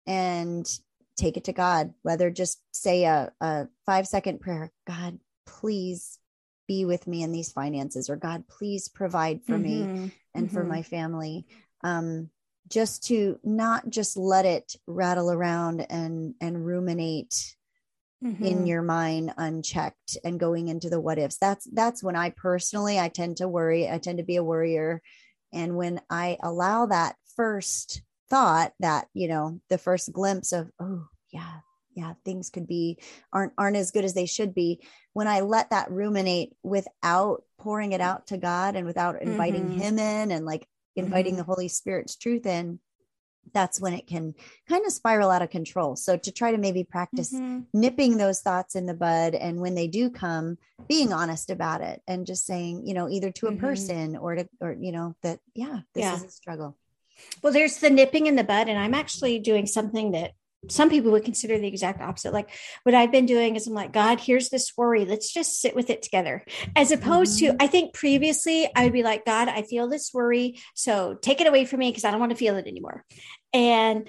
and take it to God, whether just say a, a five second prayer, God, please be with me in these finances, or God, please provide for mm-hmm. me and mm-hmm. for my family. Um, just to not just let it rattle around and, and ruminate mm-hmm. in your mind unchecked and going into the what ifs. That's, that's when I personally, I tend to worry. I tend to be a worrier. And when I allow that first thought, that, you know, the first glimpse of, oh yeah, yeah, things could be, aren't, aren't as good as they should be. When I let that ruminate without pouring it out to God and without inviting mm-hmm. him in and like inviting mm-hmm. the Holy Spirit's truth in, that's when it can kind of spiral out of control. So to try to maybe practice mm-hmm. nipping those thoughts in the bud. And when they do come, being honest about it and just saying, you know, either to a mm-hmm. person or to, or, you know, that, yeah, this yeah. is a struggle. Well, there's the nipping in the bud. And I'm actually doing something that some people would consider the exact opposite. Like what I've been doing is I'm like, God, here's this worry. Let's just sit with it together. As opposed mm-hmm. to, I think previously I would be like, God, I feel this worry. So take it away from me because I don't want to feel it anymore. And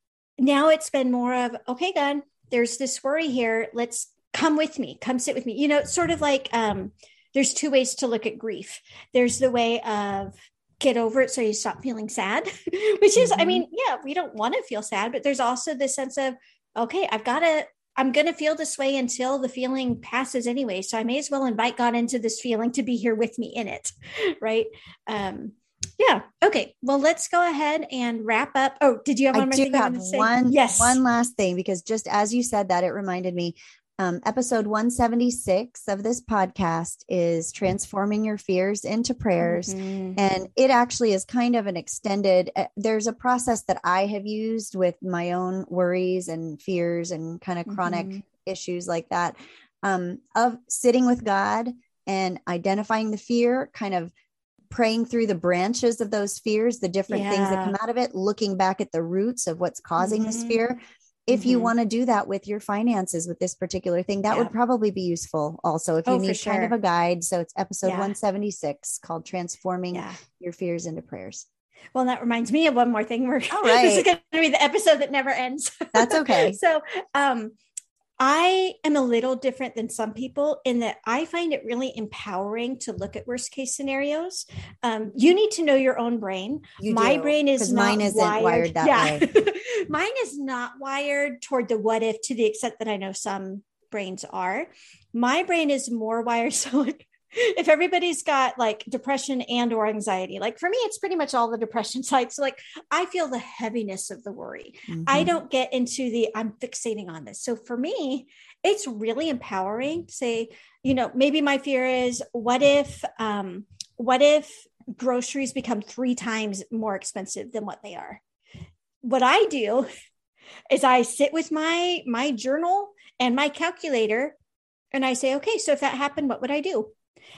now it's been more of, okay, God, there's this worry here. Let's come with me, come sit with me. You know, it's sort of like, um, there's two ways to look at grief. There's the way of get over it so you stop feeling sad, which is, mm-hmm. I mean, yeah, we don't want to feel sad, but there's also this sense of, okay, I've got to, I'm going to feel this way until the feeling passes anyway. So I may as well invite God into this feeling to be here with me in it. Right. Um, yeah. Okay. Well, let's go ahead and wrap up. Oh, did you have one I more do thing have you want to say? One, yes. One last thing, because just as you said that, it reminded me, Um, episode one seventy-six of this podcast is transforming your fears into prayers. Mm-hmm. And it actually is kind of an extended, uh, there's a process that I have used with my own worries and fears and kind of chronic mm-hmm. issues like that, um, of sitting with God and identifying the fear, kind of praying through the branches of those fears, the different yeah. things that come out of it, looking back at the roots of what's causing mm-hmm. this fear. If mm-hmm. you want to do that with your finances, with this particular thing, that yeah. would probably be useful also if you oh, need sure. kind of a guide. So it's episode yeah. one seventy-six called Transforming yeah. Your Fears into Prayers. Well, that reminds me of one more thing. We're, All right. This is going to be the episode that never ends. That's okay. So um, I am a little different than some people in that I find it really empowering to look at worst case scenarios. Um, you need to know your own brain. You My do, brain is not mine isn't wired, wired that yeah. way. Mine is not wired toward the what if, to the extent that I know some brains are. My brain is more wired. So like, if everybody's got like depression and or anxiety, like for me, it's pretty much all the depression side. So like, I feel the heaviness of the worry. Mm-hmm. I don't get into the, I'm fixating on this. So for me, it's really empowering to say, you know, maybe my fear is what if, um, what if groceries become three times more expensive than what they are? What I do is I sit with my, my journal and my calculator and I say, okay, so if that happened, what would I do?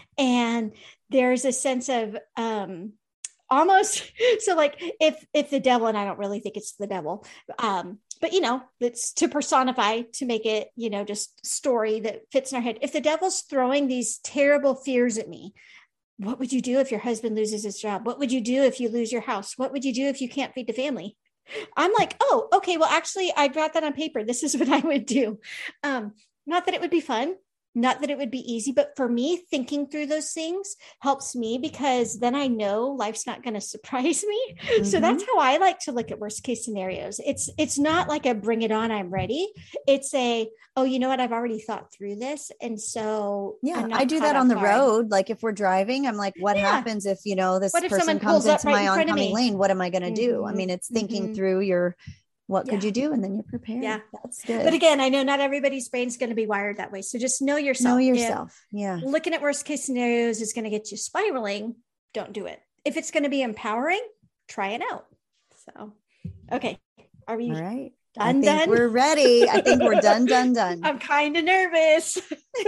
And there's a sense of um, almost, so like if, if the devil, and I don't really think it's the devil, um, but you know, it's to personify, to make it, you know, just story that fits in our head. If the devil's throwing these terrible fears at me, what would you do if your husband loses his job? What would you do if you lose your house? What would you do if you can't feed the family? I'm like, oh, okay, well, actually I brought that on paper. This is what I would do. Um, not that it would be fun. Not that it would be easy, but for me, thinking through those things helps me because then I know life's not going to surprise me. Mm-hmm. So that's how I like to look at worst case scenarios. It's, it's not like a bring it on, I'm ready. It's a, oh, you know what? I've already thought through this. And so yeah, I do that on the guard. road. Like if we're driving, I'm like, what yeah. happens if, you know, this person comes into my right oncoming lane? What am I going to mm-hmm. do? I mean, it's thinking mm-hmm. through your, what yeah. could you do? And then you're prepared. Yeah. That's good. But again, I know not everybody's brain's going to be wired that way. So just know yourself. Know yourself. If yeah. looking at worst case scenarios is going to get you spiraling. Don't do it. If it's going to be empowering, try it out. So, okay. Are we all right? Done, I think done? We're ready. I think we're done, done, done. I'm kind of nervous.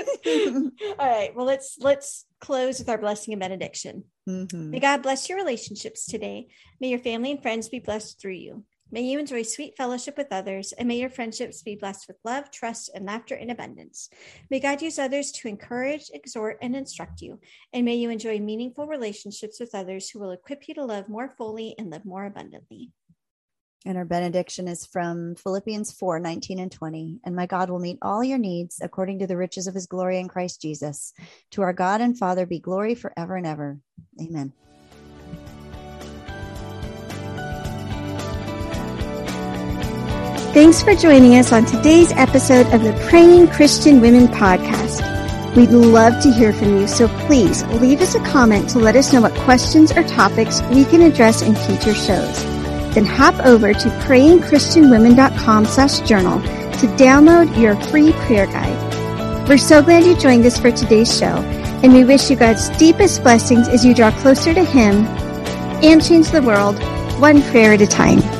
All right. Well, let's, let's close with our blessing and benediction. Mm-hmm. May God bless your relationships today. May your family and friends be blessed through you. May you enjoy sweet fellowship with others, and may your friendships be blessed with love, trust, and laughter in abundance. May God use others to encourage, exhort, and instruct you, and may you enjoy meaningful relationships with others who will equip you to love more fully and live more abundantly. And our benediction is from Philippians four, nineteen and twenty. And my God will meet all your needs according to the riches of his glory in Christ Jesus. To our God and Father be glory forever and ever. Amen. Thanks for joining us on today's episode of the Praying Christian Women podcast. We'd love to hear from you, so please leave us a comment to let us know what questions or topics we can address in future shows. Then hop over to prayingchristianwomen.com slash journal to download your free prayer guide. We're so glad you joined us for today's show, and we wish you God's deepest blessings as you draw closer to Him and change the world one prayer at a time.